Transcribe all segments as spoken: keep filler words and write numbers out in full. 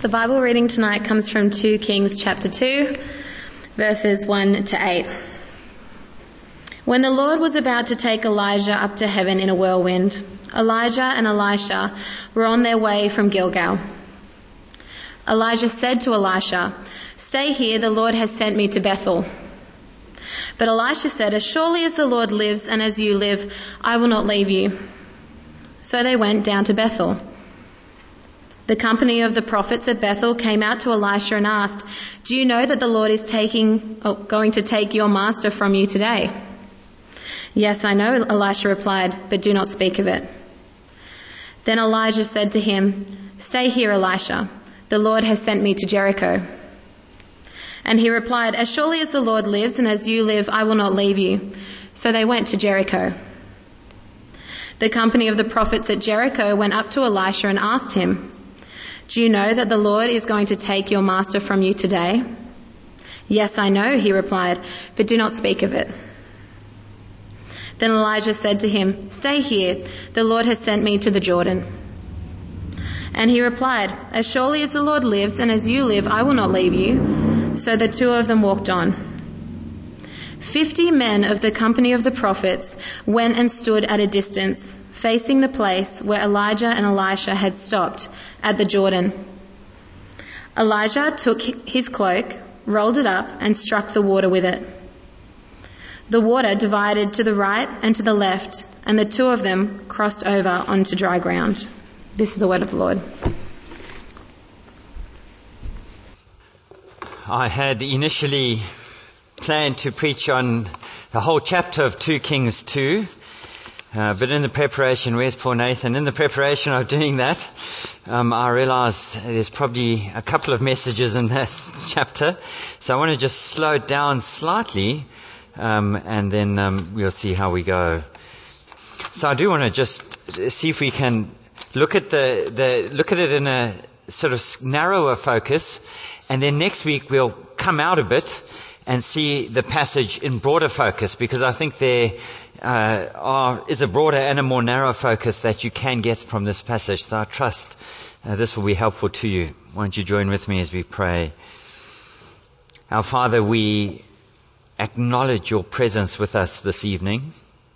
The Bible reading tonight comes from Second Kings chapter two, verses one to eight. When the Lord was about to take Elijah up to heaven in a whirlwind, Elijah and Elisha were on their way from Gilgal. Elijah said to Elisha, "Stay here, the Lord has sent me to Bethel." But Elisha said, "As surely as the Lord lives and as you live, I will not leave you." So they went down to Bethel. The company of the prophets at Bethel came out to Elisha and asked, "Do you know that the Lord is taking, oh, going to take your master from you today?" "Yes, I know," Elisha replied, "but do not speak of it." Then Elijah said to him, "Stay here, Elisha. The Lord has sent me to Jericho." And he replied, "As surely as the Lord lives and as you live, I will not leave you." So they went to Jericho. The company of the prophets at Jericho went up to Elisha and asked him, "Do you know that the Lord is going to take your master from you today?" "Yes, I know," he replied, "but do not speak of it." Then Elijah said to him, "Stay here, the Lord has sent me to the Jordan." And he replied, "As surely as the Lord lives and as you live, I will not leave you." So the two of them walked on. Fifty men of the company of the prophets went and stood at a distance, facing the place where Elijah and Elisha had stopped at the Jordan. Elijah took his cloak, rolled it up, and struck the water with it. The water divided to the right and to the left, and the two of them crossed over onto dry ground. This is the word of the Lord. I had initially planned to preach on the whole chapter of Second Kings two, uh, but in the preparation, where's poor Nathan? In the preparation of doing that, um, I realized there's probably a couple of messages in this chapter, so I want to just slow it down slightly, um, and then um, we'll see how we go. So I do want to just see if we can look at the, the look at it in a sort of narrower focus, and then next week we'll come out a bit and see the passage in broader focus, because I think there uh, are, is a broader and a more narrow focus that you can get from this passage. So I trust uh, this will be helpful to you. Won't you join with me as we pray? Our Father, we acknowledge your presence with us this evening.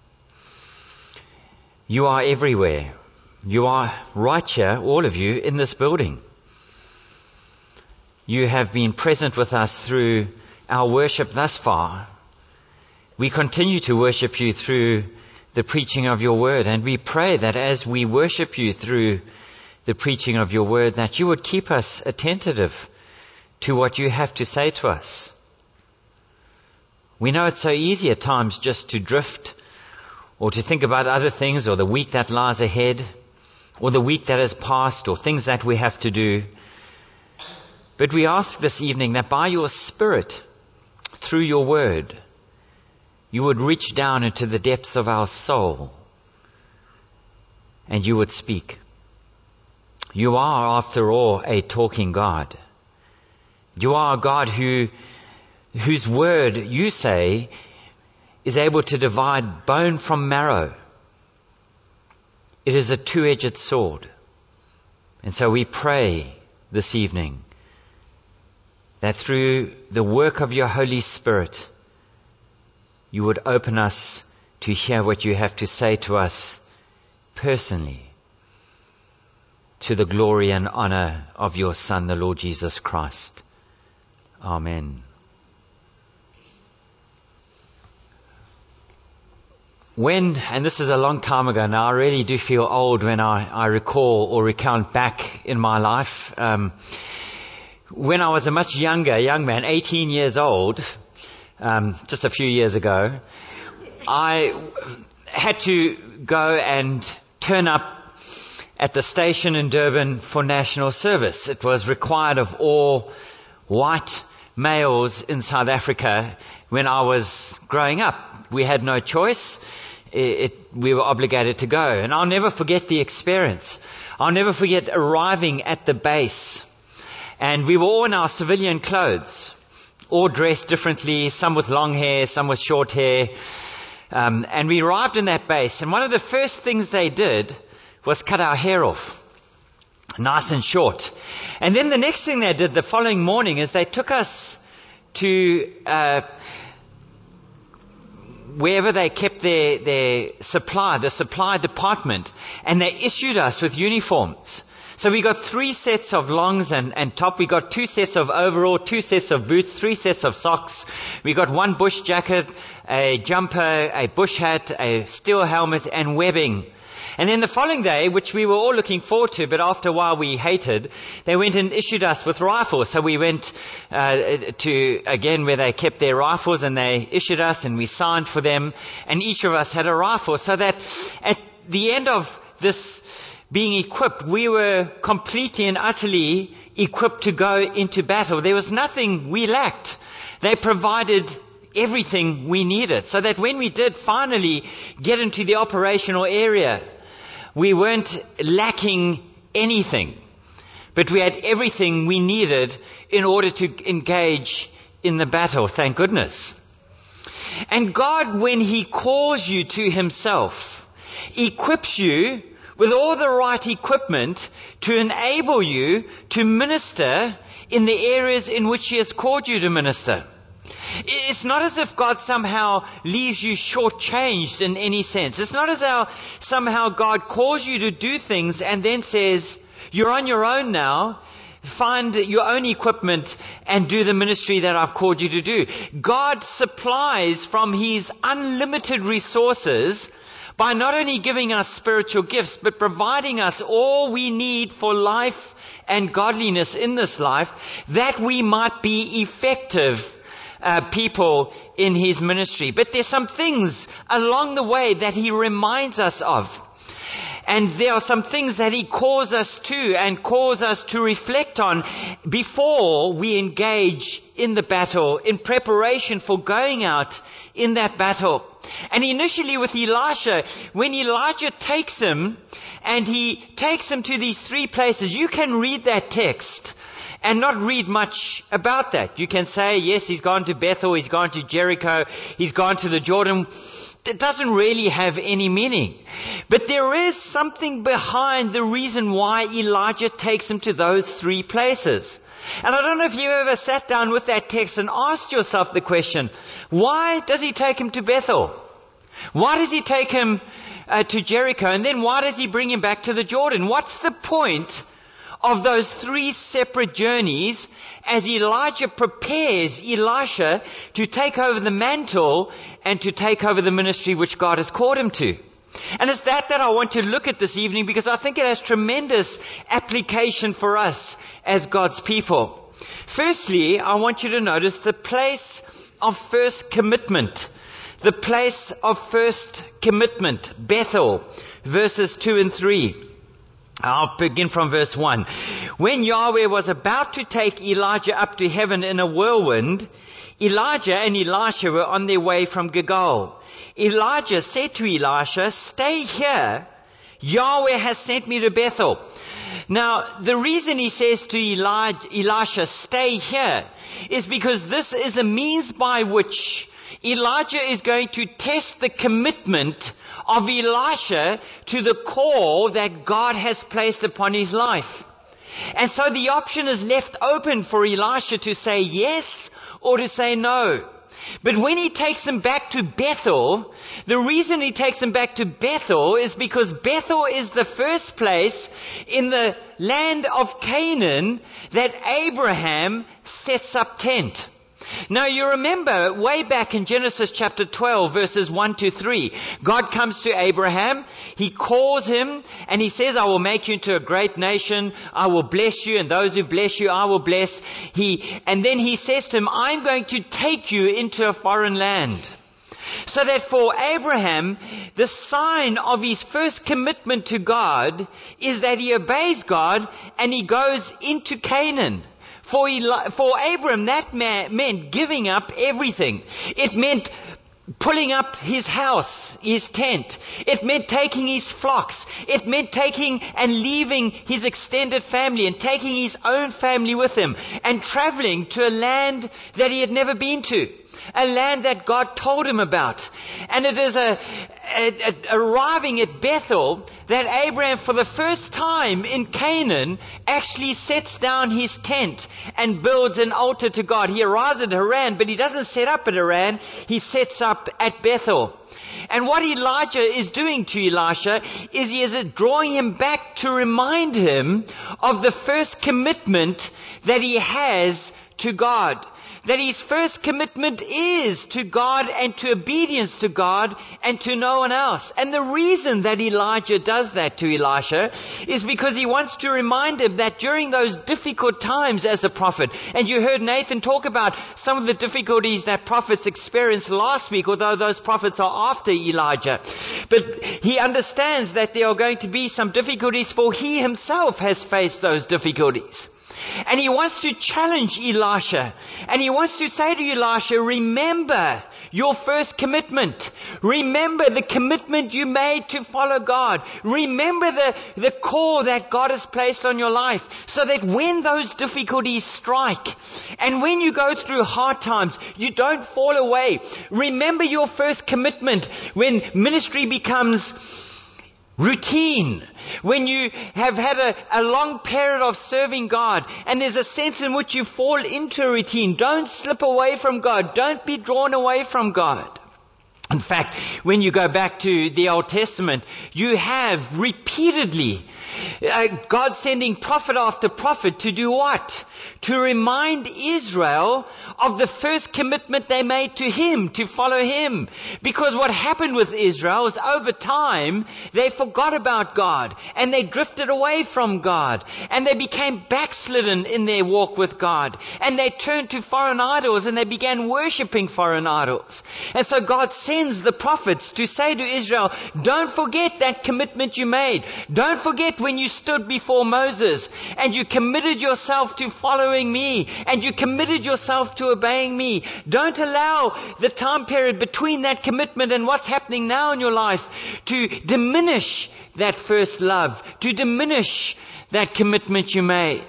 You are everywhere. You are right here, all of you, in this building. You have been present with us through our worship thus far. We continue to worship you through the preaching of your word, and we pray that as we worship you through the preaching of your word, that you would keep us attentive to what you have to say to us. We know it's so easy at times just to drift or to think about other things, or the week that lies ahead, or the week that has passed, or things that we have to do. But we ask this evening that by your Spirit, through your word, you would reach down into the depths of our soul and you would speak. You are, after all, a talking God. You are a God who, whose word, you say, is able to divide bone from marrow. It is a two-edged sword. And so we pray this evening that through the work of your Holy Spirit, you would open us to hear what you have to say to us personally, to the glory and honor of your Son, the Lord Jesus Christ. Amen. When, and this is a long time ago now, I really do feel old when I, I recall or recount back in my life. Um, when I was a much younger young man, eighteen years old, um, just a few years ago, I had to go and turn up at the station in Durban for national service. It was required of all white males in South Africa when I was growing up. We had no choice. It, it, we were obligated to go. And I'll never forget the experience. I'll never forget arriving at the base. And we were all in our civilian clothes, all dressed differently, some with long hair, some with short hair. Um, and we arrived in that base. And one of the first things they did was cut our hair off. Nice and short. And then the next thing they did the following morning is they took us to uh, wherever they kept their, their supply, the supply department, and they issued us with uniforms. So we got three sets of longs and, and top. We got two sets of overall, two sets of boots, three sets of socks. We got one bush jacket, a jumper, a bush hat, a steel helmet, and webbing. And then the following day, which we were all looking forward to, but after a while we hated, they went and issued us with rifles. So we went uh, to, again, where they kept their rifles, and they issued us, and we signed for them, and each of us had a rifle. So that at the end of this being equipped, we were completely and utterly equipped to go into battle. There was nothing we lacked. They provided everything we needed, so that when we did finally get into the operational area, we weren't lacking anything, but we had everything we needed in order to engage in the battle, thank goodness. And God, when He calls you to Himself, equips you with all the right equipment to enable you to minister in the areas in which He has called you to minister. It's not as if God somehow leaves you shortchanged in any sense. It's not as though somehow God calls you to do things and then says, you're on your own now, find your own equipment and do the ministry that I've called you to do. God supplies from His unlimited resources by not only giving us spiritual gifts, but providing us all we need for life and godliness in this life, that we might be effective Uh, people in His ministry. But there's some things along the way that He reminds us of. And there are some things that He calls us to and calls us to reflect on before we engage in the battle, in preparation for going out in that battle. And initially with Elisha, when Elijah takes him and he takes him to these three places, you can read that text and not read much about that. You can say, yes, he's gone to Bethel, he's gone to Jericho, he's gone to the Jordan. It doesn't really have any meaning. But there is something behind the reason why Elijah takes him to those three places. And I don't know if you ever sat down with that text and asked yourself the question, why does he take him to Bethel? Why does he take him uh, to Jericho? And then why does he bring him back to the Jordan? What's the point of those three separate journeys as Elijah prepares Elisha to take over the mantle and to take over the ministry which God has called him to? And it's that that I want to look at this evening, because I think it has tremendous application for us as God's people. Firstly, I want you to notice the place of first commitment. The place of first commitment, Bethel, verses two and three. I'll begin from verse one. When Yahweh was about to take Elijah up to heaven in a whirlwind, Elijah and Elisha were on their way from Gilgal. Elijah said to Elisha, "Stay here. Yahweh has sent me to Bethel." Now, the reason he says to Elijah, Elisha, "Stay here," is because this is a means by which Elijah is going to test the commitment of Elisha to the call that God has placed upon his life. And so the option is left open for Elisha to say yes or to say no. But when he takes him back to Bethel, the reason he takes him back to Bethel is because Bethel is the first place in the land of Canaan that Abraham sets up tent. Now you remember way back in Genesis chapter twelve verses one to three, God comes to Abraham, He calls him and He says, "I will make you into a great nation, I will bless you, and those who bless you I will bless." He, and then He says to him, "I'm going to take you into a foreign land." So that for Abraham, the sign of his first commitment to God is that he obeys God and he goes into Canaan. For, Eli- for Abraham, that man meant giving up everything. It meant pulling up his house, his tent. It meant taking his flocks. It meant taking and leaving his extended family and taking his own family with him and traveling to a land that he had never been to. a land that God told him about. And it is a, a, a arriving at Bethel that Abraham, for the first time in Canaan, actually sets down his tent and builds an altar to God. He arrives at Haran, but he doesn't set up at Haran. He sets up at Bethel. And what Elijah is doing to Elisha is he is drawing him back to remind him of the first commitment that he has to God. That his first commitment is to God and to obedience to God and to no one else. And the reason that Elijah does that to Elisha is because he wants to remind him that during those difficult times as a prophet, and you heard Nathan talk about some of the difficulties that prophets experienced last week, although those prophets are after Elijah. But he understands that there are going to be some difficulties, for he himself has faced those difficulties. And he wants to challenge Elisha. And he wants to say to Elisha, remember your first commitment. Remember the commitment you made to follow God. Remember the, the call that God has placed on your life, so that when those difficulties strike and when you go through hard times, you don't fall away. Remember your first commitment when ministry becomes routine, when you have had a, a long period of serving God and there's a sense in which you fall into a routine. Don't slip away from God. Don't be drawn away from God. In fact, when you go back to the Old Testament, you have repeatedly uh, God sending prophet after prophet to do what? To remind Israel of the first commitment they made to Him, to follow Him. Because what happened with Israel is over time, they forgot about God and they drifted away from God and they became backslidden in their walk with God and they turned to foreign idols and they began worshipping foreign idols. And so God sends the prophets to say to Israel, don't forget that commitment you made. Don't forget when you stood before Moses and you committed yourself to following me and you committed yourself to obeying me. Don't allow the time period between that commitment and what's happening now in your life to diminish that first love, to diminish that commitment you made.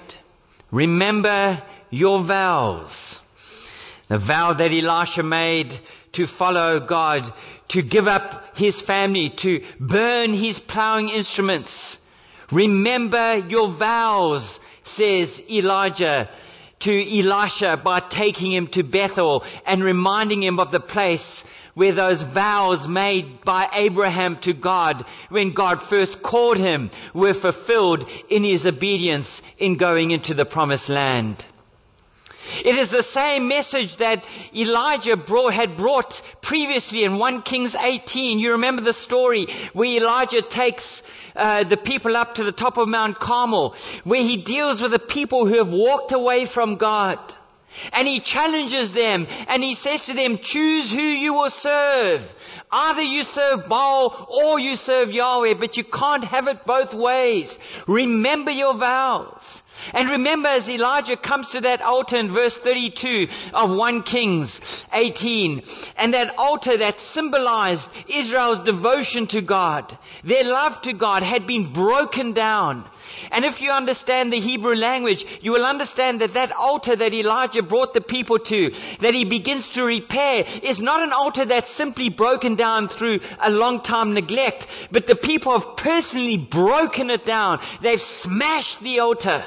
Remember your vows. The vow that Elisha made to follow God, to give up his family, to burn his plowing instruments. Remember your vows, says Elijah to Elisha by taking him to Bethel and reminding him of the place where those vows made by Abraham to God when God first called him were fulfilled in his obedience in going into the promised land. It is the same message that Elijah brought, had brought previously in First Kings eighteen. You remember the story where Elijah takes uh, the people up to the top of Mount Carmel, where he deals with the people who have walked away from God. And he challenges them and he says to them, choose who you will serve. Either you serve Baal or you serve Yahweh, but you can't have it both ways. Remember your vows. And remember, as Elijah comes to that altar in verse thirty-two of First Kings eighteen, and that altar that symbolized Israel's devotion to God, their love to God had been broken down. And if you understand the Hebrew language, you will understand that that altar that Elijah brought the people to, that he begins to repair, is not an altar that's simply broken down through a long time neglect, but the people have personally broken it down. They've smashed the altar.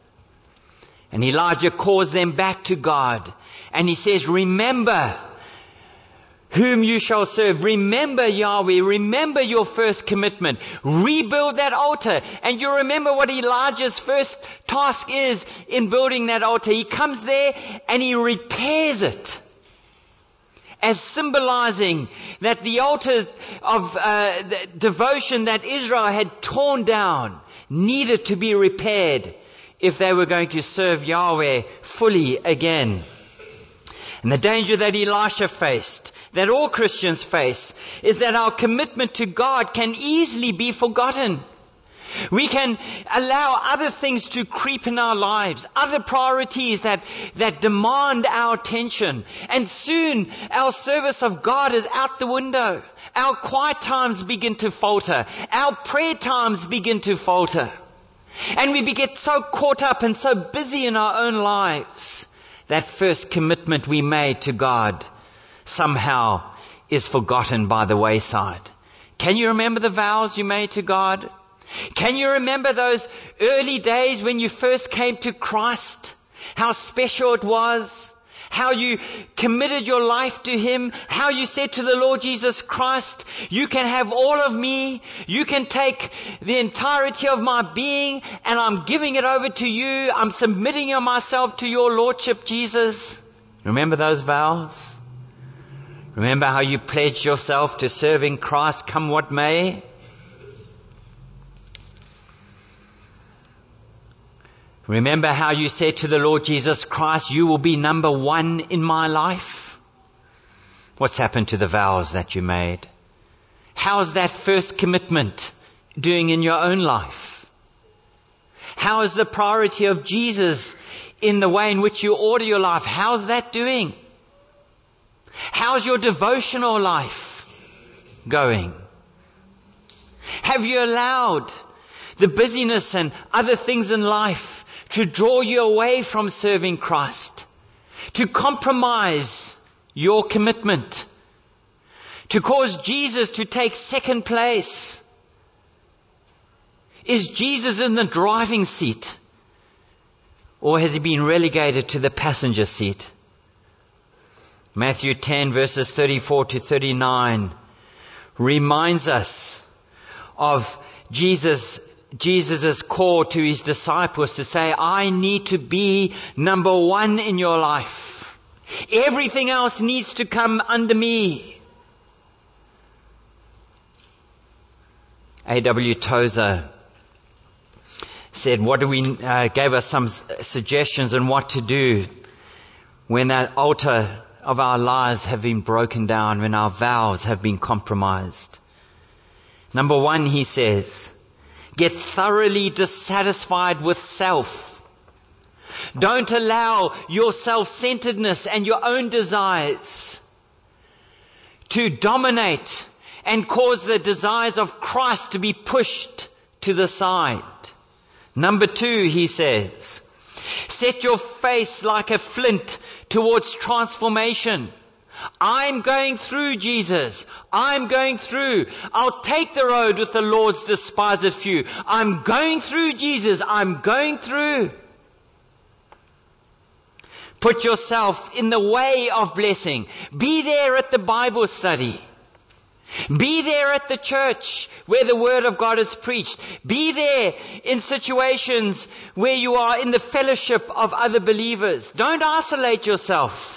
And Elijah calls them back to God. And he says, remember whom you shall serve. Remember Yahweh. Remember your first commitment. Rebuild that altar. And you remember what Elijah's first task is in building that altar. He comes there and he repairs it, as symbolizing that the altar of uh, the devotion that Israel had torn down needed to be repaired if they were going to serve Yahweh fully again. And the danger that Elisha faced, that all Christians face, is that our commitment to God can easily be forgotten. We can allow other things to creep in our lives, other priorities that, that demand our attention. And soon our service of God is out the window. Our quiet times begin to falter. Our prayer times begin to falter. And we get so caught up and so busy in our own lives. That first commitment we made to God somehow is forgotten by the wayside. Can you remember the vows you made to God? Can you remember those early days when you first came to Christ? How special it was? How you committed your life to Him? How you said to the Lord Jesus Christ, you can have all of me. You can take the entirety of my being, and I'm giving it over to you. I'm submitting myself to your Lordship, Jesus. Remember those vows? Remember how you pledged yourself to serving Christ come what may? Remember how you said to the Lord Jesus Christ, you will be number one in my life? What's happened to the vows that you made? How's that first commitment doing in your own life? How is the priority of Jesus in the way in which you order your life? How's that doing? How's your devotional life going? Have you allowed the busyness and other things in life to draw you away from serving Christ, to compromise your commitment, to cause Jesus to take second place? Is Jesus in the driving seat, or has He been relegated to the passenger seat? Matthew ten verses thirty-four to thirty-nine reminds us of Jesus Jesus' call to His disciples to say, I need to be number one in your life. Everything else needs to come under me. A W Tozer said, what do we, uh, gave us some suggestions on what to do when that altar of our lives have been broken down, when our vows have been compromised. Number one, he says, get thoroughly dissatisfied with self. Don't allow your self-centeredness and your own desires to dominate and cause the desires of Christ to be pushed to the side. Number two, he says, set your face like a flint towards transformation. I'm going through, Jesus. I'm going through. I'll take the road with the Lord's despised few. I'm going through, Jesus. I'm going through. Put yourself in the way of blessing. Be there at the Bible study. Be there at the church where the Word of God is preached. Be there in situations where you are in the fellowship of other believers. Don't isolate yourself.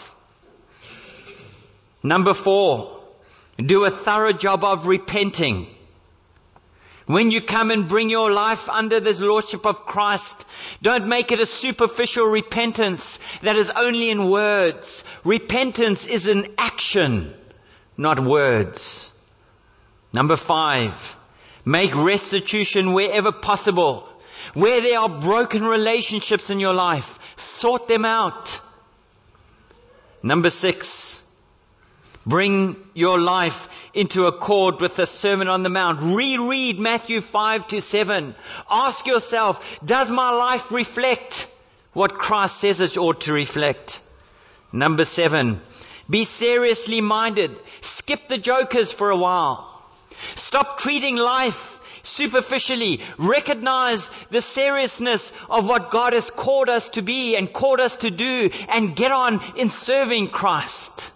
Number four, do a thorough job of repenting. When you come and bring your life under the Lordship of Christ, don't make it a superficial repentance that is only in words. Repentance is an action, not words. Number five, make restitution wherever possible. Where there are broken relationships in your life, sort them out. Number six, bring your life into accord with the Sermon on the Mount. Reread Matthew five to seven. Ask yourself, does my life reflect what Christ says it ought to reflect? Number seven, be seriously minded. Skip the jokers for a while. Stop treating life superficially. Recognize the seriousness of what God has called us to be and called us to do, and get on in serving Christ.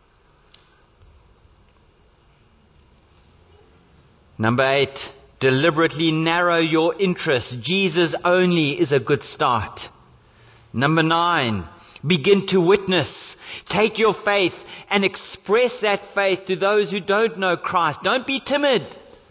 Number eight, deliberately narrow your interests. Jesus only is a good start. Number nine, begin to witness. Take your faith and express that faith to those who don't know Christ. Don't be timid.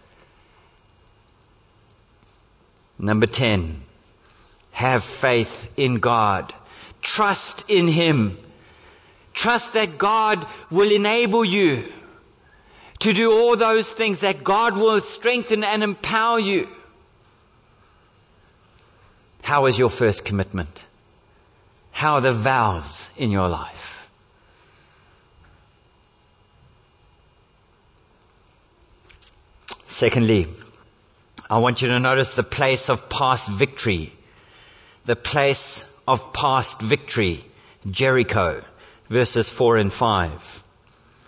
Number ten, have faith in God. Trust in Him. Trust that God will enable you to do all those things, that God will strengthen and empower you. How is your first commitment? How are the vows in your life? Secondly, I want you to notice the place of past victory. The place of past victory, Jericho, verses four and five.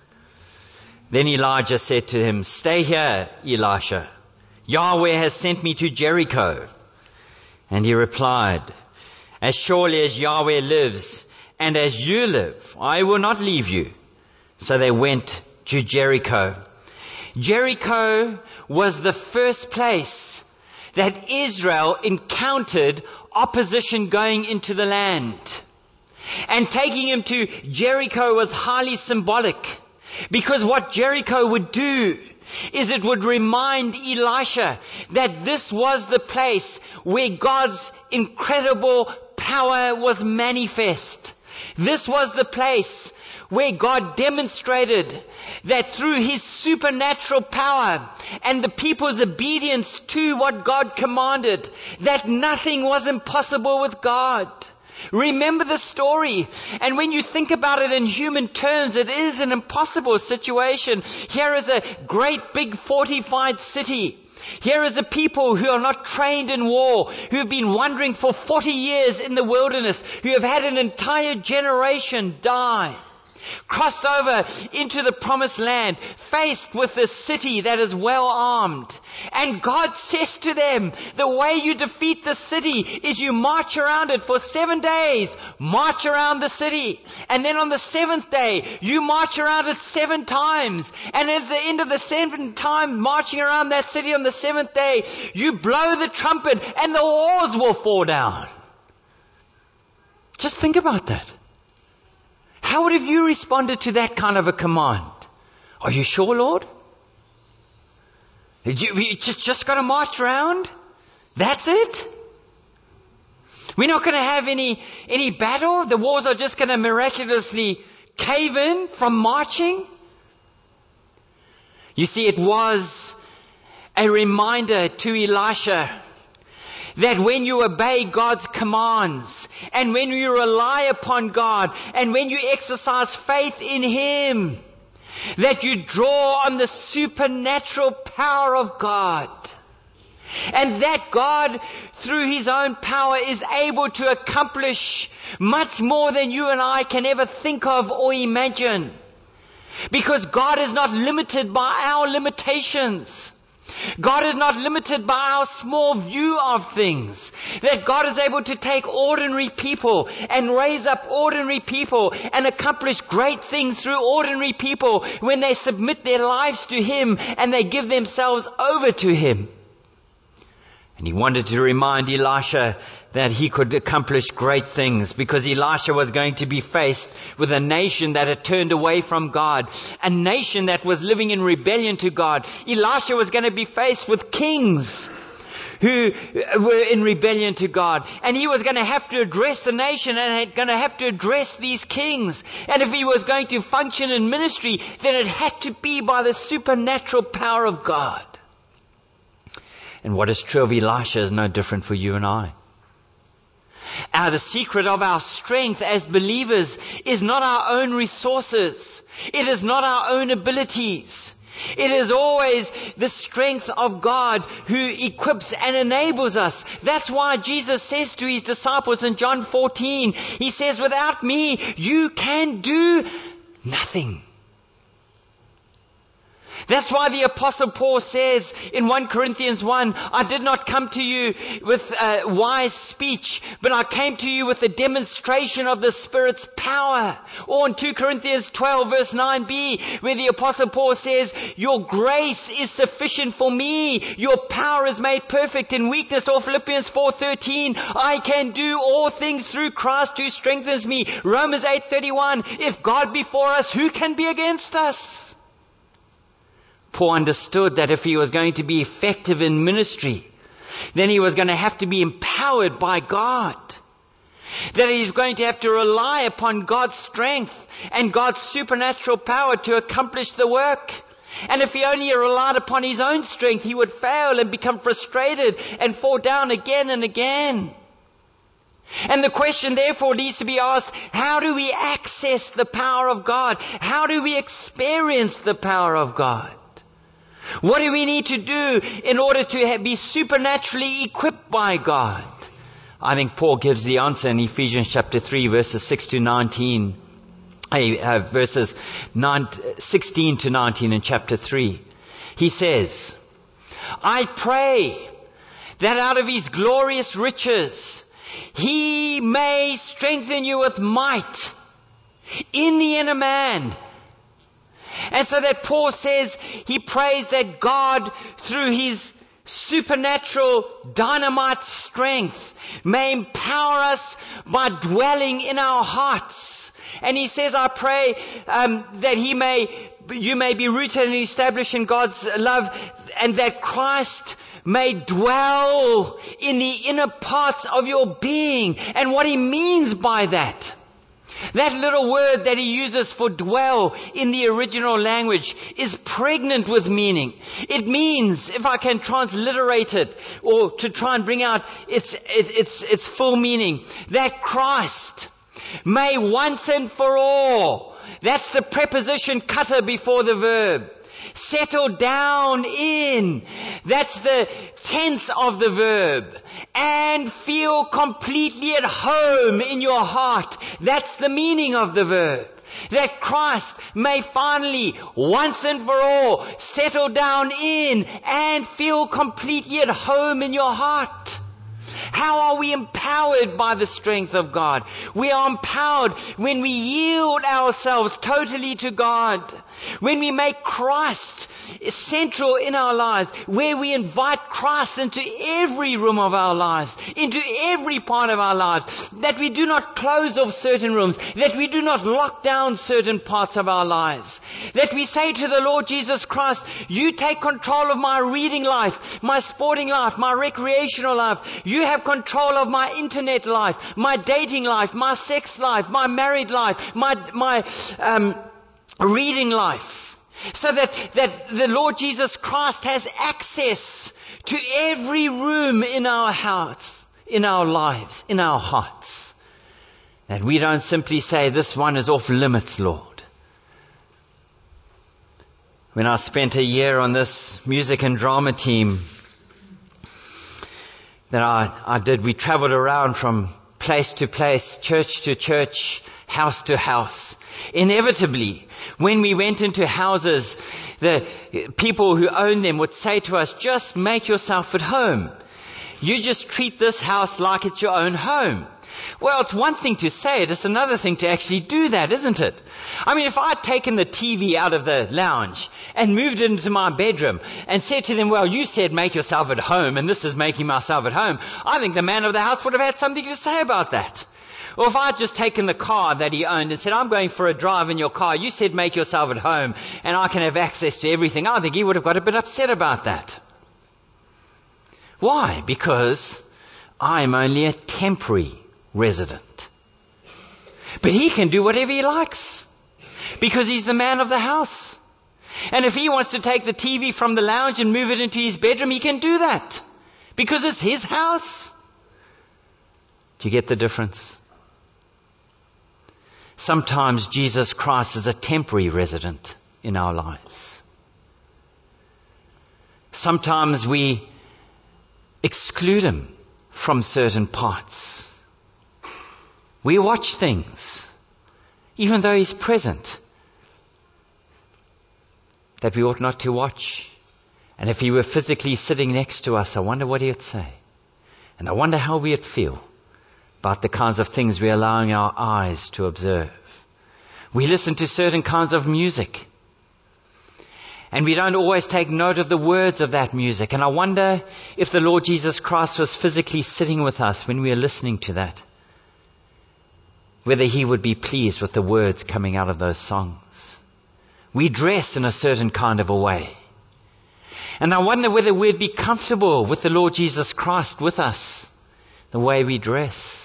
Then Elijah said to him, "Stay here, Elisha. Yahweh has sent me to Jericho." And he replied, "As surely as Yahweh lives, and as you live, I will not leave you." So they went to Jericho. Jericho was the first place that Israel encountered opposition going into the land. And taking him to Jericho was highly symbolic, because what Jericho would do is it would remind Elisha that this was the place where God's incredible power was manifest. This was the place where God demonstrated that through his supernatural power and the people's obedience to what God commanded, that nothing was impossible with God. Remember the story. And when you think about it in human terms, it is an impossible situation. Here is a great big fortified city. Here is a people who are not trained in war, who have been wandering for forty years in the wilderness, who have had an entire generation die. Crossed over into the promised land, faced with this city that is well armed. And God says to them, the way you defeat the city is you march around it for seven days. March around the city. And then on the seventh day, you march around it seven times. And at the end of the seventh time marching around that city on the seventh day, you blow the trumpet and the walls will fall down. Just think about that. How would have you responded to that kind of a command? Are you sure, Lord? You, you just, just got to march around? That's it? We're not going to have any, any battle? The walls are just going to miraculously cave in from marching? You see, it was a reminder to Elisha that when you obey God's commands, and when you rely upon God, and when you exercise faith in Him, that you draw on the supernatural power of God. And that God, through His own power, is able to accomplish much more than you and I can ever think of or imagine. Because God is not limited by our limitations. God is not limited by our small view of things. That God is able to take ordinary people and raise up ordinary people and accomplish great things through ordinary people when they submit their lives to Him and they give themselves over to Him. And He wanted to remind Elisha that he could accomplish great things, because Elisha was going to be faced with a nation that had turned away from God, a nation that was living in rebellion to God. Elisha was going to be faced with kings who were in rebellion to God, and he was going to have to address the nation and going to have to address these kings. And if he was going to function in ministry, then it had to be by the supernatural power of God. And what is true of Elisha is no different for you and I. Our, the secret of our strength as believers is not our own resources. It is not our own abilities. It is always the strength of God who equips and enables us. That's why Jesus says to His disciples in John fourteen, He says, without me, you can do nothing. That's why the Apostle Paul says in First Corinthians one, I did not come to you with uh, wise speech, but I came to you with a demonstration of the Spirit's power. Or in Second Corinthians twelve verse nine b, where the Apostle Paul says, your grace is sufficient for me. Your power is made perfect in weakness. Or Philippians four thirteen, I can do all things through Christ who strengthens me. Romans eight thirty-one, if God be for us, who can be against us? Paul understood that if he was going to be effective in ministry, then he was going to have to be empowered by God. That he's going to have to rely upon God's strength and God's supernatural power to accomplish the work. And if he only relied upon his own strength, he would fail and become frustrated and fall down again and again. And the question therefore needs to be asked, how do we access the power of God? How do we experience the power of God? What do we need to do in order to be supernaturally equipped by God? I think Paul gives the answer in Ephesians chapter three, verses six to nineteen. uh, verses nine, sixteen to nineteen in chapter three. He says, I pray that out of his glorious riches he may strengthen you with might in the inner man. And so that Paul says he prays that God, through his supernatural dynamite strength, may empower us by dwelling in our hearts. And he says, I pray um, that he may, you may be rooted and established in God's love, and that Christ may dwell in the inner parts of your being. And what he means by that, that little word that he uses for dwell in the original language is pregnant with meaning. It means, if I can transliterate it or to try and bring out its, it, its, its full meaning, that Christ may once and for all, that's the preposition kata before the verb, settle down in, that's the tense of the verb, and feel completely at home in your heart. That's the meaning of the verb. That Christ may finally, once and for all, settle down in and feel completely at home in your heart. How are we empowered by the strength of God? We are empowered when we yield ourselves totally to God. When we make Christ central in our lives, where we invite Christ into every room of our lives, into every part of our lives, that we do not close off certain rooms, that we do not lock down certain parts of our lives, that we say to the Lord Jesus Christ, you take control of my reading life, my sporting life, my recreational life. You have control of my internet life, my dating life, my sex life, my married life, my, my, um, reading life. So that, that the Lord Jesus Christ has access to every room in our house, in our lives, in our hearts. That we don't simply say, this one is off limits, Lord. When I spent a year on this music and drama team that I, I did, we traveled around from place to place, church to church, house to house. Inevitably, when we went into houses, the people who owned them would say to us, just make yourself at home. You just treat this house like it's your own home. Well, it's one thing to say it, it's another thing to actually do that, isn't it? I mean, if I'd taken the T V out of the lounge and moved it into my bedroom and said to them, well, you said make yourself at home and this is making myself at home, I think the man of the house would have had something to say about that. Or if I'd just taken the car that he owned and said, I'm going for a drive in your car, you said make yourself at home and I can have access to everything, I think he would have got a bit upset about that. Why? Because I'm only a temporary resident. But he can do whatever he likes because he's the man of the house. And if he wants to take the T V from the lounge and move it into his bedroom, he can do that because it's his house. Do you get the difference? Sometimes Jesus Christ is a temporary resident in our lives. Sometimes we exclude him from certain parts. We watch things, even though he's present, that we ought not to watch. And if he were physically sitting next to us, I wonder what he would say. And I wonder how we'd feel about the kinds of things we're allowing our eyes to observe. We listen to certain kinds of music, and we don't always take note of the words of that music. And I wonder if the Lord Jesus Christ was physically sitting with us when we are listening to that, whether he would be pleased with the words coming out of those songs. We dress in a certain kind of a way. And I wonder whether we'd be comfortable with the Lord Jesus Christ with us, the way we dress.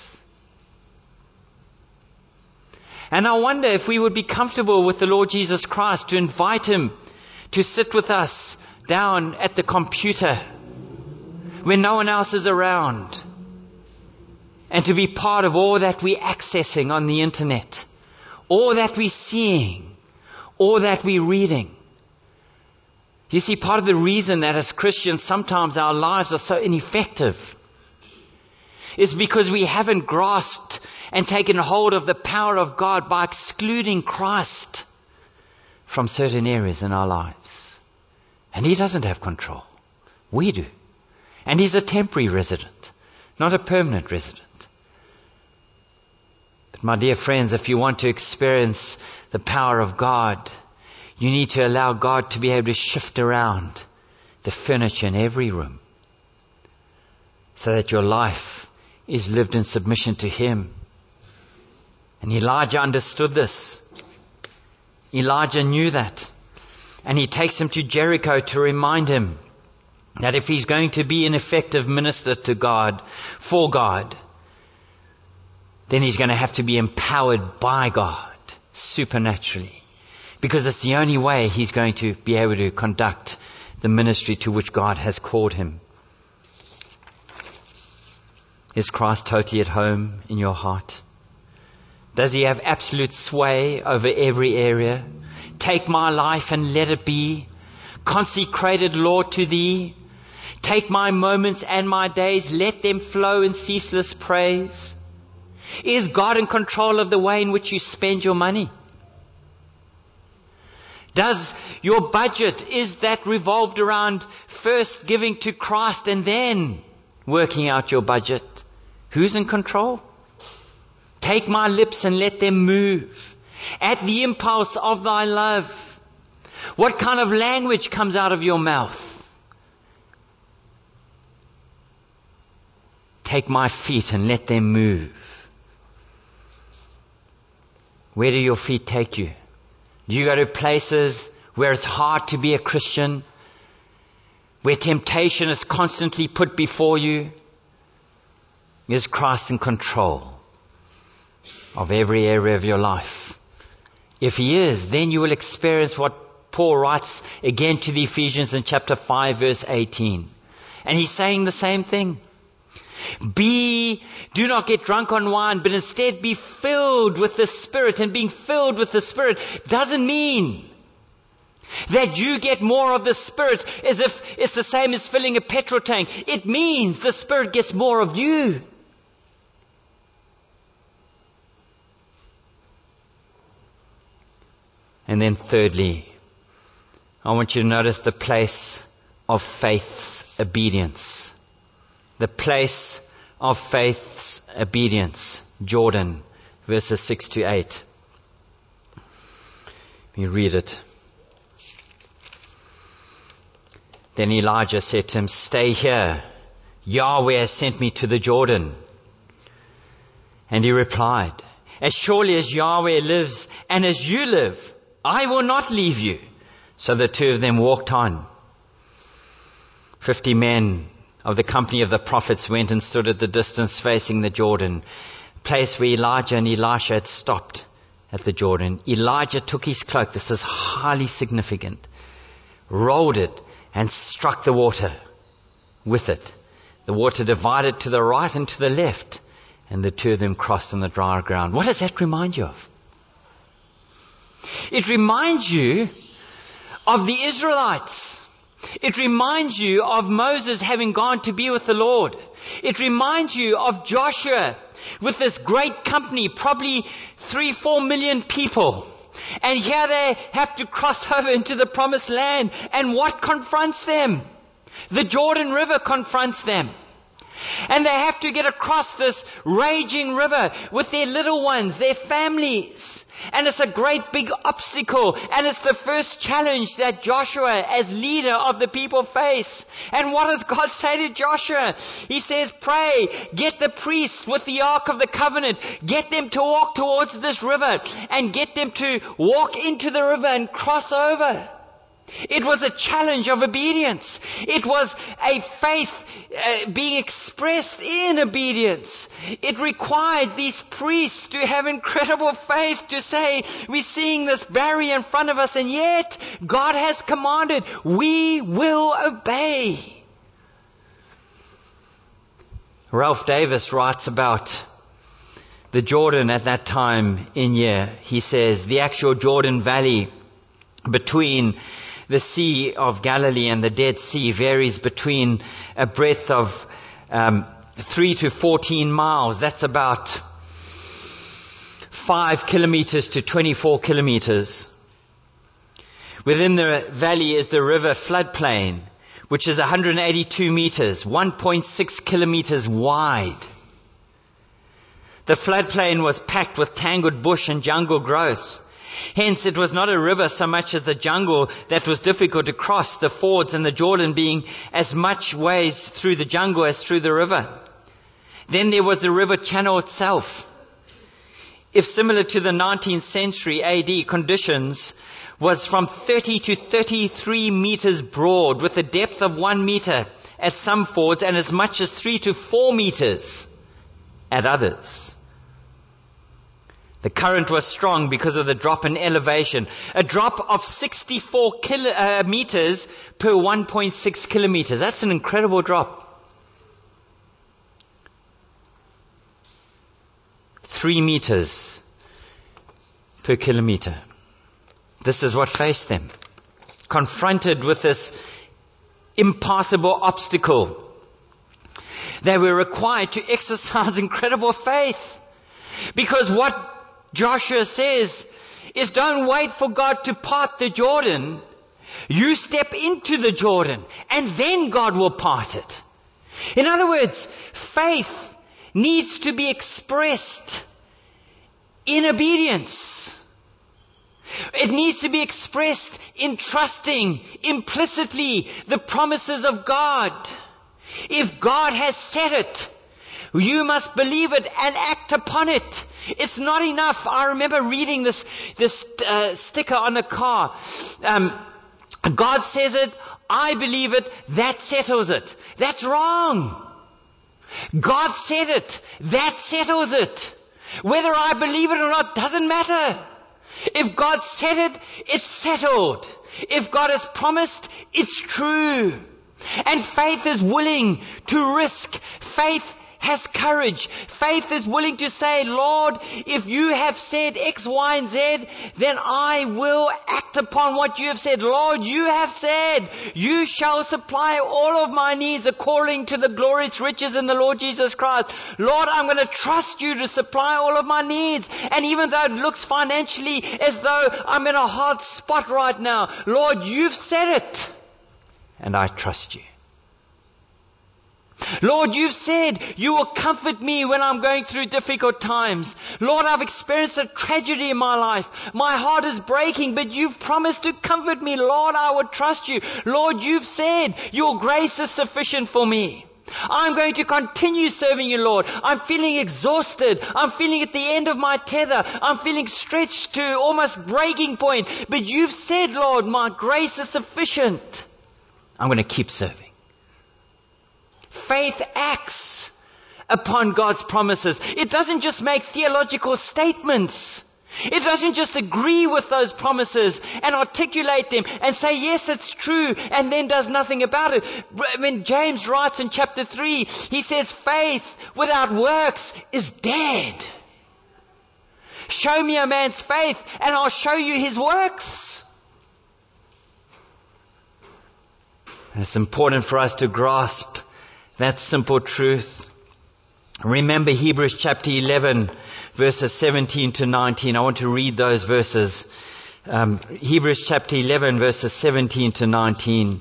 And I wonder if we would be comfortable with the Lord Jesus Christ to invite him to sit with us down at the computer when no one else is around, and to be part of all that we're accessing on the internet, all that we're seeing, all that we're reading. You see, part of the reason that as Christians sometimes our lives are so ineffective is because we haven't grasped and taken hold of the power of God by excluding Christ from certain areas in our lives. And He doesn't have control. We do. And He's a temporary resident, not a permanent resident. But my dear friends, if you want to experience the power of God, you need to allow God to be able to shift around the furniture in every room so that your life is lived in submission to Him. And Elijah understood this. Elijah knew that. And he takes him to Jericho to remind him that if he's going to be an effective minister to God, for God, then he's going to have to be empowered by God supernaturally. Because it's the only way he's going to be able to conduct the ministry to which God has called him. Is Christ totally at home in your heart? Does He have absolute sway over every area? Take my life and let it be consecrated, Lord, to Thee. Take my moments and my days, let them flow in ceaseless praise. Is God in control of the way in which you spend your money? Does your budget, is that revolved around first giving to Christ and then working out your budget? Who's in control? Take my lips and let them move at the impulse of Thy love. What kind of language comes out of your mouth? Take my feet and let them move. Where do your feet take you? Do you go to places where it's hard to be a Christian? Where temptation is constantly put before you? Is Christ in control of every area of your life? If He is, then you will experience what Paul writes again to the Ephesians in chapter five, verse eighteen. And he's saying the same thing. Be, do not get drunk on wine, but instead be filled with the Spirit. And being filled with the Spirit doesn't mean that you get more of the Spirit as if it's the same as filling a petrol tank. It means the Spirit gets more of you. And then thirdly, I want you to notice the place of faith's obedience. The place of faith's obedience. Jordan, verses six to eight. Let me read it. Then Elijah said to him, "Stay here. Yahweh has sent me to the Jordan." And he replied, "As surely as Yahweh lives and as you live, I will not leave you." So the two of them walked on. Fifty men of the company of the prophets went and stood at the distance facing the Jordan, place where Elijah and Elisha had stopped at the Jordan. Elijah took his cloak, this is highly significant, rolled it and struck the water with it. The water divided to the right and to the left, and the two of them crossed on the dry ground. What does that remind you of? It reminds you of the Israelites. It reminds you of Moses having gone to be with the Lord. It reminds you of Joshua with this great company, probably three, four million people. And here they have to cross over into the promised land. And what confronts them? The Jordan River confronts them. And they have to get across this raging river with their little ones, their families. And it's a great big obstacle. And it's the first challenge that Joshua, as leader of the people, face. And what does God say to Joshua? He says, pray, get the priests with the Ark of the Covenant, get them to walk towards this river and get them to walk into the river and cross over. It was a challenge of obedience. It was a faith uh, being expressed in obedience. It required these priests to have incredible faith to say, we're seeing this barrier in front of us, and yet God has commanded, we will obey. Ralph Davis writes about the Jordan at that time in year. He says, the actual Jordan Valley between the Sea of Galilee and the Dead Sea varies between a breadth of um, three to fourteen miles. That's about five kilometers to twenty-four kilometers. Within the valley is the river floodplain, which is one hundred eighty-two meters, one point six kilometers wide. The floodplain was packed with tangled bush and jungle growth. Hence, it was not a river so much as a jungle that was difficult to cross, the fords and the Jordan being as much ways through the jungle as through the river. Then there was the river channel itself. If similar to the nineteenth century A D conditions, was from thirty to thirty-three meters broad with a depth of one meter at some fords and as much as three to four meters at others. The current was strong because of the drop in elevation. A drop of sixty-four kilo, uh, meters per one point six kilometers. That's an incredible drop. Three meters per kilometer. This is what faced them. Confronted with this impassable obstacle, they were required to exercise incredible faith. Because what Joshua says is, don't wait for God to part the Jordan. You step into the Jordan and then God will part it. In other words, faith needs to be expressed in obedience. It needs to be expressed in trusting implicitly the promises of God. If God has said it, you must believe it and act upon it. It's not enough. I remember reading this this uh, sticker on a car. Um, God says it, I believe it, that settles it. That's wrong. God said it, that settles it. Whether I believe it or not doesn't matter. If God said it, it's settled. If God has promised, it's true. And faith is willing to risk. Faith has courage. Faith is willing to say, Lord, if you have said X, Y, and Z, then I will act upon what you have said. Lord, you have said, you shall supply all of my needs according to the glorious riches in the Lord Jesus Christ. Lord, I'm going to trust you to supply all of my needs. And even though it looks financially as though I'm in a hard spot right now, Lord, you've said it. And I trust you. Lord, you've said you will comfort me when I'm going through difficult times. Lord, I've experienced a tragedy in my life. My heart is breaking, but you've promised to comfort me. Lord, I will trust you. Lord, you've said your grace is sufficient for me. I'm going to continue serving you, Lord. I'm feeling exhausted. I'm feeling at the end of my tether. I'm feeling stretched to almost breaking point. But you've said, Lord, my grace is sufficient. I'm going to keep serving. Faith acts upon God's promises. It doesn't just make theological statements. It doesn't just agree with those promises and articulate them and say, yes, it's true, and then does nothing about it. When James writes in chapter three, he says, faith without works is dead. Show me a man's faith and I'll show you his works. And it's important for us to grasp that simple truth. Remember Hebrews chapter eleven, verses seventeen to nineteen. I want to read those verses. Um, Hebrews chapter eleven, verses seventeen to nineteen.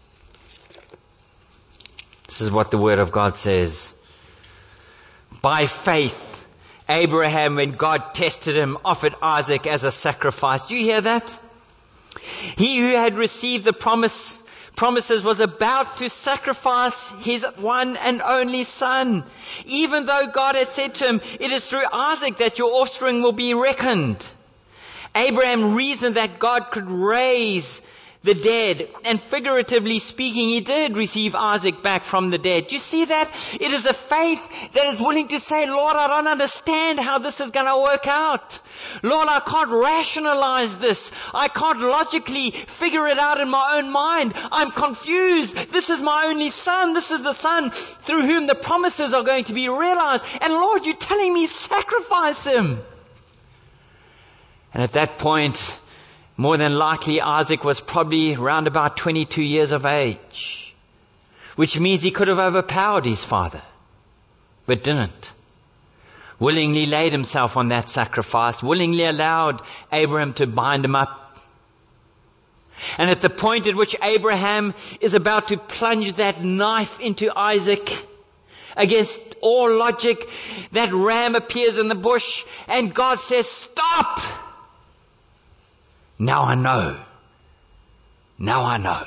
This is what the Word of God says. By faith, Abraham, when God tested him, offered Isaac as a sacrifice. Do you hear that? He who had received the promise promises was about to sacrifice his one and only son, even though God had said to him, it is through Isaac that your offspring will be reckoned. Abraham reasoned that God could raise the dead, and figuratively speaking, he did receive Isaac back from the dead. Do you see that? It is a faith that is willing to say, Lord, I don't understand how this is going to work out. Lord, I can't rationalize this. I can't logically figure it out in my own mind. I'm confused. This is my only son. This is the son through whom the promises are going to be realized. And Lord, you're telling me sacrifice him. And at that point, more than likely, Isaac was probably around about twenty-two years of age, which means he could have overpowered his father, but didn't. willingly laid himself on that sacrifice, willingly allowed Abraham to bind him up. And at the point at which Abraham is about to plunge that knife into Isaac, against all logic, that ram appears in the bush and God says, "Stop! Now I know. Now I know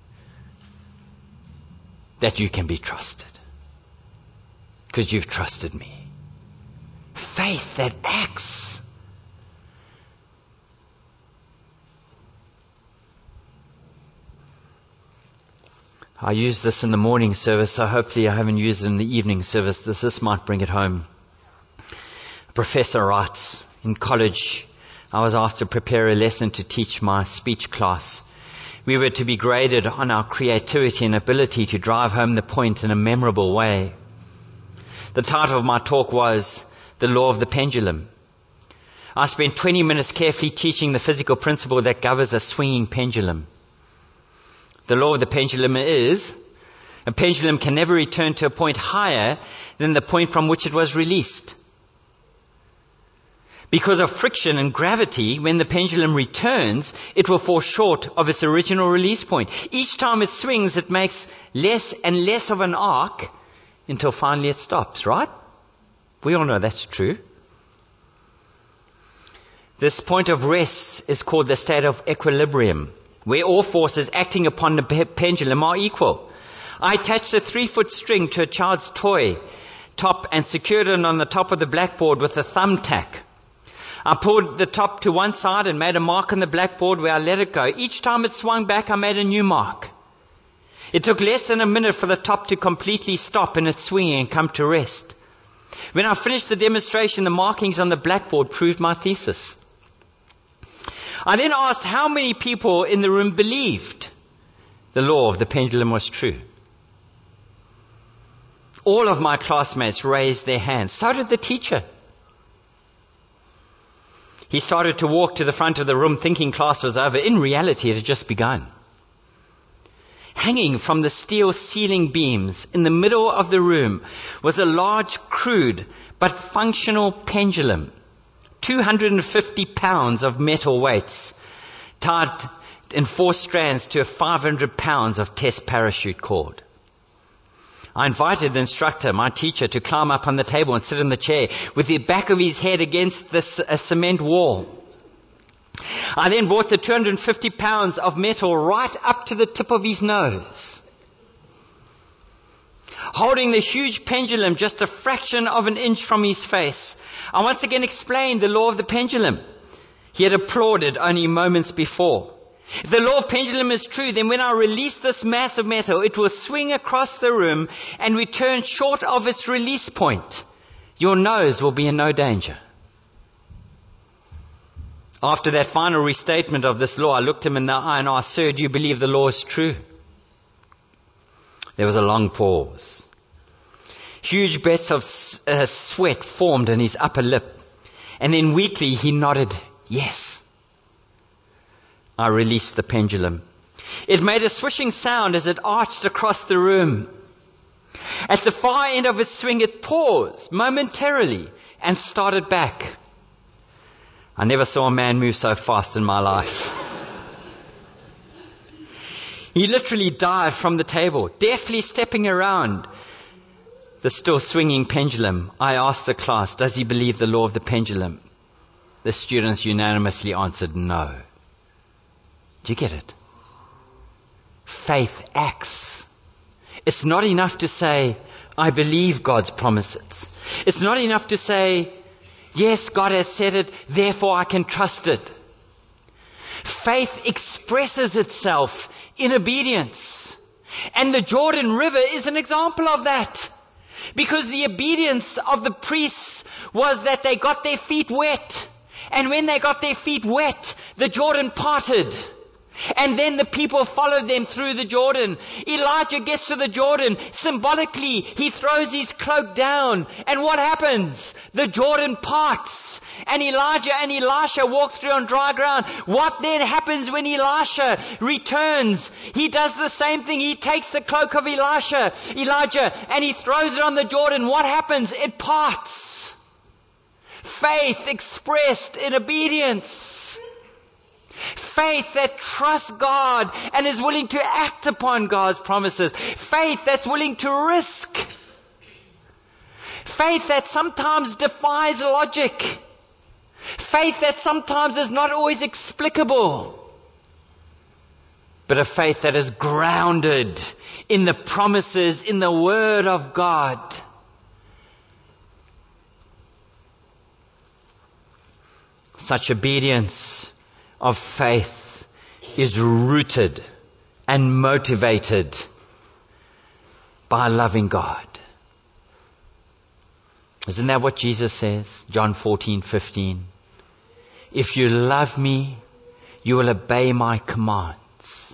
that you can be trusted because you've trusted me." Faith that acts. I used this in the morning service, so hopefully I haven't used it in the evening service. This, this might bring it home. A professor writes, in college, I was asked to prepare a lesson to teach my speech class. We were to be graded on our creativity and ability to drive home the point in a memorable way. The title of my talk was The Law of the Pendulum. I spent twenty minutes carefully teaching the physical principle that governs a swinging pendulum. The law of the pendulum is, a pendulum can never return to a point higher than the point from which it was released. Because of friction and gravity, when the pendulum returns, it will fall short of its original release point. Each time it swings, it makes less and less of an arc until finally it stops, right? We all know that's true. This point of rest is called the state of equilibrium, where all forces acting upon the pendulum are equal. I attached a three-foot string to a child's toy top and secured it on the top of the blackboard with a thumbtack. I pulled the top to one side and made a mark on the blackboard where I let it go. Each time it swung back, I made a new mark. It took less than a minute for the top to completely stop in its swinging and come to rest. When I finished the demonstration, the markings on the blackboard proved my thesis. I then asked how many people in the room believed the law of the pendulum was true. All of my classmates raised their hands. So did the teacher. He started to walk to the front of the room thinking class was over. In reality, it had just begun. Hanging from the steel ceiling beams in the middle of the room was a large, crude, but functional pendulum. two hundred fifty pounds of metal weights tied in four strands to a five hundred pounds of test parachute cord. I invited the instructor, my teacher, to climb up on the table and sit in the chair with the back of his head against the c- a cement wall. I then brought the two hundred fifty pounds of metal right up to the tip of his nose. Holding the huge pendulum just a fraction of an inch from his face, I once again explained the law of the pendulum. He had applauded only moments before. If the law of pendulum is true, then when I release this mass of metal, it will swing across the room and return short of its release point. Your nose will be in no danger. After that final restatement of this law, I looked him in the eye and asked, "Sir, do you believe the law is true?" There was a long pause. Huge bits of uh, sweat formed in his upper lip. And then weakly he nodded, "Yes." I released the pendulum. It made a swishing sound as it arched across the room. At the far end of its swing, it paused momentarily and started back. I never saw a man move so fast in my life. He literally dived from the table, deftly stepping around the still swinging pendulum. I asked the class, "Does he believe the law of the pendulum?" The students unanimously answered no. Do you get it? Faith acts. It's not enough to say, "I believe God's promises." It's not enough to say, "Yes, God has said it, therefore I can trust it." Faith expresses itself in obedience. And the Jordan River is an example of that. Because the obedience of the priests was that they got their feet wet. And when they got their feet wet, the Jordan parted. And then the people followed them through the Jordan. Elijah gets to the Jordan. Symbolically, he throws his cloak down. And what happens? The Jordan parts. And Elijah and Elisha walk through on dry ground. What then happens when Elisha returns? He does the same thing. He takes the cloak of Elisha, Elijah, and he throws it on the Jordan. What happens? It parts. faith expressed in obedience. Faith that trusts God and is willing to act upon God's promises. Faith that's willing to risk. Faith that sometimes defies logic. Faith that sometimes is not always explicable. But a faith that is grounded in the promises, in the Word of God. Such obedience of faith is rooted and motivated by loving God. Isn't that what Jesus says? John fourteen fifteen. If you love me, you will obey my commands.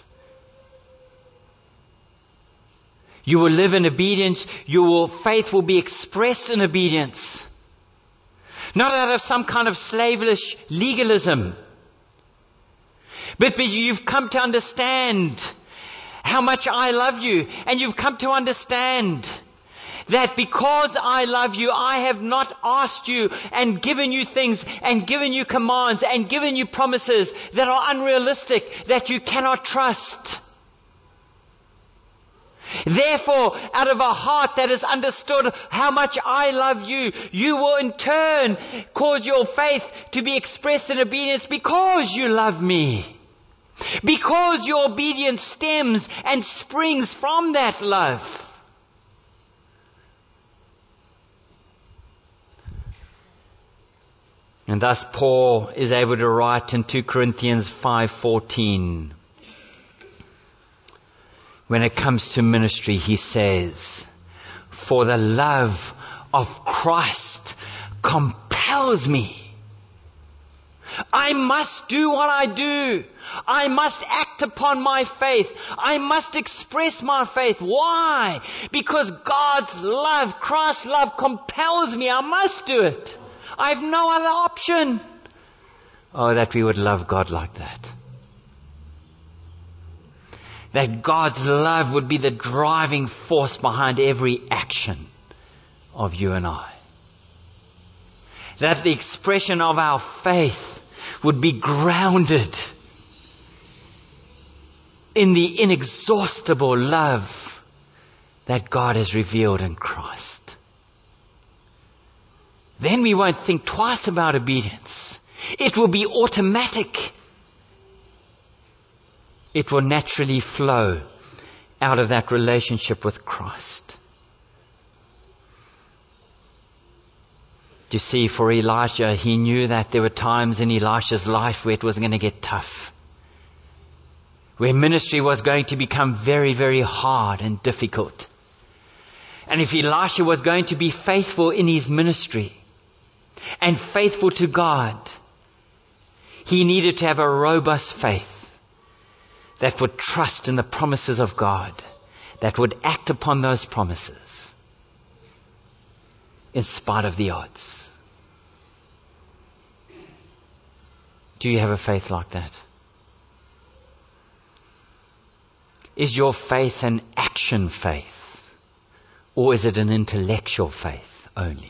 You will live in obedience. Your faith will be expressed in obedience. Not out of some kind of slavish legalism. But you've come to understand how much I love you. And you've come to understand that because I love you, I have not asked you and given you things and given you commands and given you promises that are unrealistic, that you cannot trust. Therefore, out of a heart that has understood how much I love you, you will in turn cause your faith to be expressed in obedience because you love me. Because your obedience stems and springs from that love. And thus Paul is able to write in Second Corinthians five fourteen. When it comes to ministry, he says, for the love of Christ compels me. I must do what I do. I must act upon my faith. I must express my faith. Why? Because God's love, Christ's love compels me. I must do it. I have no other option. Oh, that we would love God like that. That God's love would be the driving force behind every action of you and I. That the expression of our faith would be grounded in the inexhaustible love that God has revealed in Christ. Then we won't think twice about obedience. It will be automatic. It will naturally flow out of that relationship with Christ. You see, for Elijah, he knew that there were times in Elisha's life where it was going to get tough. Where ministry was going to become very, very hard and difficult. And if Elisha was going to be faithful in his ministry and faithful to God, he needed to have a robust faith that would trust in the promises of God, that would act upon those promises in spite of the odds. Do you have a faith like that? Is your faith an action faith, or is it an intellectual faith only?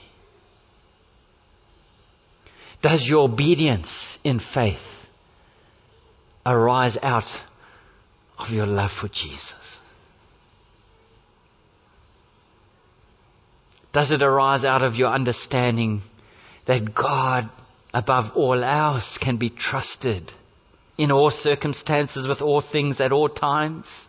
Does your obedience in faith arise out of your love for Jesus? Does it arise out of your understanding that God, above all else, can be trusted in all circumstances, with all things, at all times?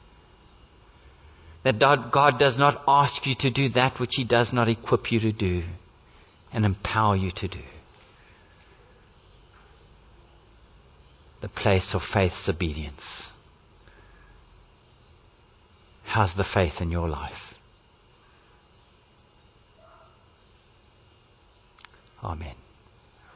That God does not ask you to do that which He does not equip you to do and empower you to do. The place of faith's obedience. How's the faith in your life? Amen.